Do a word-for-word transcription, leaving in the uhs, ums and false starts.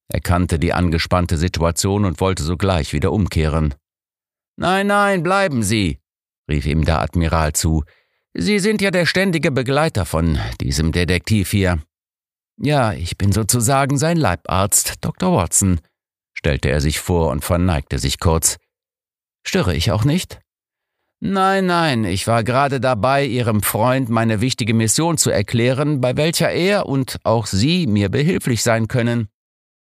Er kannte die angespannte Situation und wollte sogleich wieder umkehren. »Nein, nein, bleiben Sie«, rief ihm der Admiral zu. »Sie sind ja der ständige Begleiter von diesem Detektiv hier.« »Ja, ich bin sozusagen sein Leibarzt, Doktor Watson«, stellte er sich vor und verneigte sich kurz. »Störe ich auch nicht?« »Nein, nein, ich war gerade dabei, Ihrem Freund meine wichtige Mission zu erklären, bei welcher er und auch Sie mir behilflich sein können.«